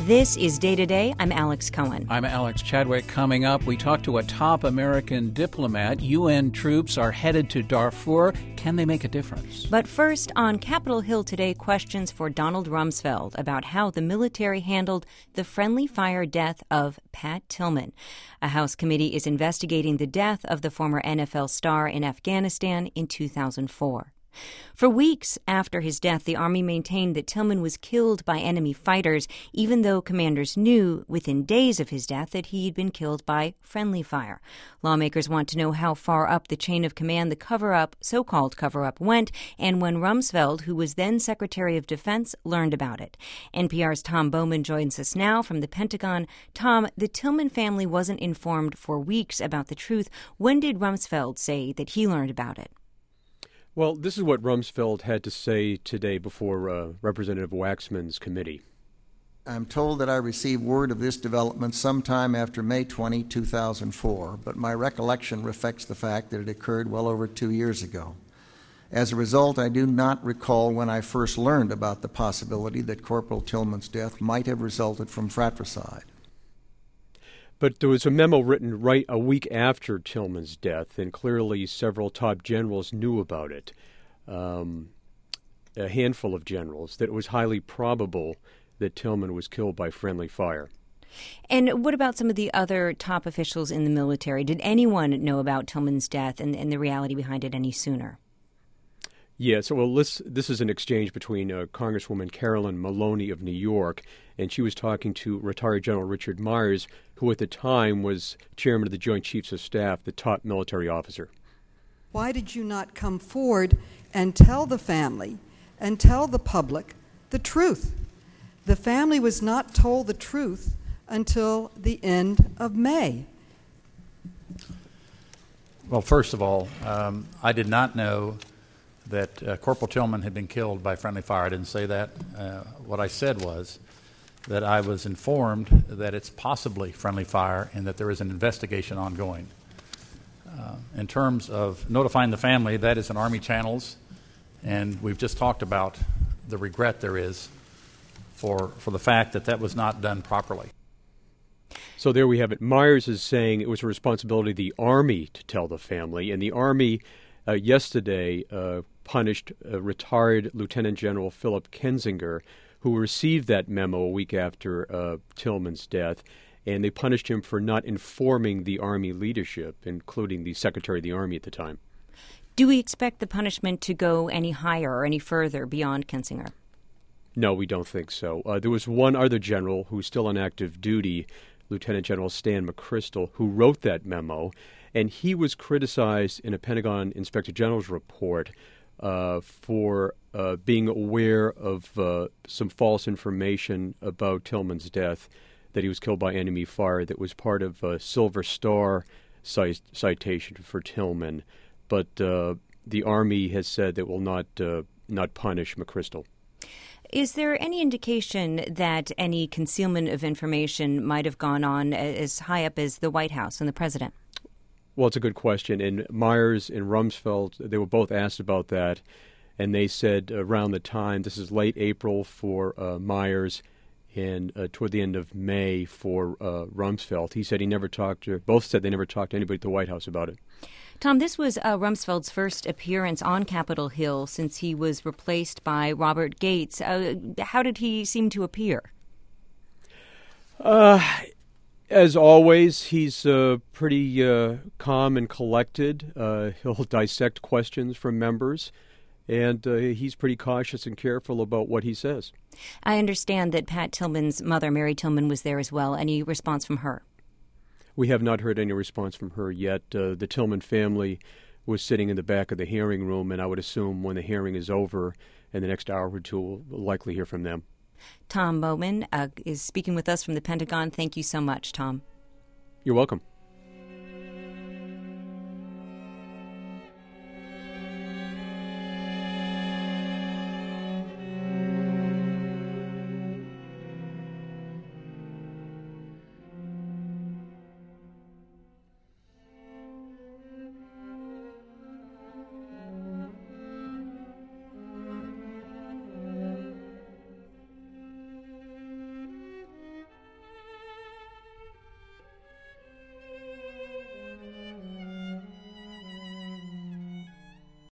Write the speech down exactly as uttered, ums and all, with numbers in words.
This is Day to Day. I'm Alex Cohen. I'm Alex Chadwick. Coming up, we talk to a top American diplomat. U N troops are headed to Darfur. Can they make a difference? But first, on Capitol Hill today, questions for Donald Rumsfeld about how the military handled the friendly fire death of Pat Tillman. A House committee is investigating the death of the former N F L star in Afghanistan in two thousand four. For weeks after his death, the Army maintained that Tillman was killed by enemy fighters, even though commanders knew within days of his death that he had been killed by friendly fire. Lawmakers want to know how far up the chain of command the cover-up, so-called cover-up, went, and when Rumsfeld, who was then Secretary of Defense, learned about it. N P R's Tom Bowman joins us now from the Pentagon. Tom, the Tillman family wasn't informed for weeks about the truth. When did Rumsfeld say that he learned about it? Well, this is what Rumsfeld had to say today before uh, Representative Waxman's committee. I'm told that I received word of this development sometime after May twentieth, two thousand four, but my recollection reflects the fact that it occurred well over two years ago. As a result, I do not recall when I first learned about the possibility that Corporal Tillman's death might have resulted from fratricide. But there was a memo written right a week after Tillman's death, and clearly several top generals knew about it. Um, a handful of generals, that it was highly probable that Tillman was killed by friendly fire. And what about some of the other top officials in the military? Did anyone know about Tillman's death and, and the reality behind it any sooner? Yeah, so well, this, this is an exchange between uh, Congresswoman Carolyn Maloney of New York, and she was talking to retired General Richard Myers, who at the time was chairman of the Joint Chiefs of Staff, the top military officer. Why did you not come forward and tell the family and tell the public the truth? The family was not told the truth until the end of May. Well, first of all, um, I did not know that uh, Corporal Tillman had been killed by friendly fire. I didn't say that. Uh, what I said was that I was informed that it's possibly friendly fire and that there is an investigation ongoing. Uh, in terms of notifying the family, that is in Army channels, and we've just talked about the regret there is for, for the fact that that was not done properly. So there we have it. Myers is saying it was a responsibility of the Army to tell the family, and the Army uh, yesterday uh, punished uh, retired Lieutenant General Philip Kinzinger, who received that memo a week after uh, Tillman's death, and they punished him for not informing the Army leadership, including the Secretary of the Army at the time. Do we expect the punishment to go any higher or any further beyond Kinzinger? No, we don't think so. Uh, there was one other general who's still on active duty, Lieutenant General Stan McChrystal, who wrote that memo, and he was criticized in a Pentagon Inspector General's report uh, for uh, being aware of uh, some false information about Tillman's death, that he was killed by enemy fire, that was part of a Silver Star cite- citation for Tillman. But uh, the Army has said that will not uh, not punish McChrystal. Is there any indication that any concealment of information might have gone on as high up as the White House and the president? Well, it's a good question. And Myers and Rumsfeld, they were both asked about that, and they said around the time, this is late April for uh, Myers, and uh, toward the end of May for uh, Rumsfeld. He said he never talked to, both said they never talked to anybody at the White House about it. Tom, this was uh, Rumsfeld's first appearance on Capitol Hill since he was replaced by Robert Gates. Uh, how did he seem to appear? Uh, as always, he's uh, pretty uh, calm and collected. Uh, he'll dissect questions from members, and uh, he's pretty cautious and careful about what he says. I understand that Pat Tillman's mother, Mary Tillman, was there as well. Any response from her? We have not heard any response from her yet. Uh, the Tillman family was sitting in the back of the hearing room, and I would assume when the hearing is over in the next hour or two, we'll likely hear from them. Tom Bowman uh, is speaking with us from the Pentagon. Thank you so much, Tom. You're welcome.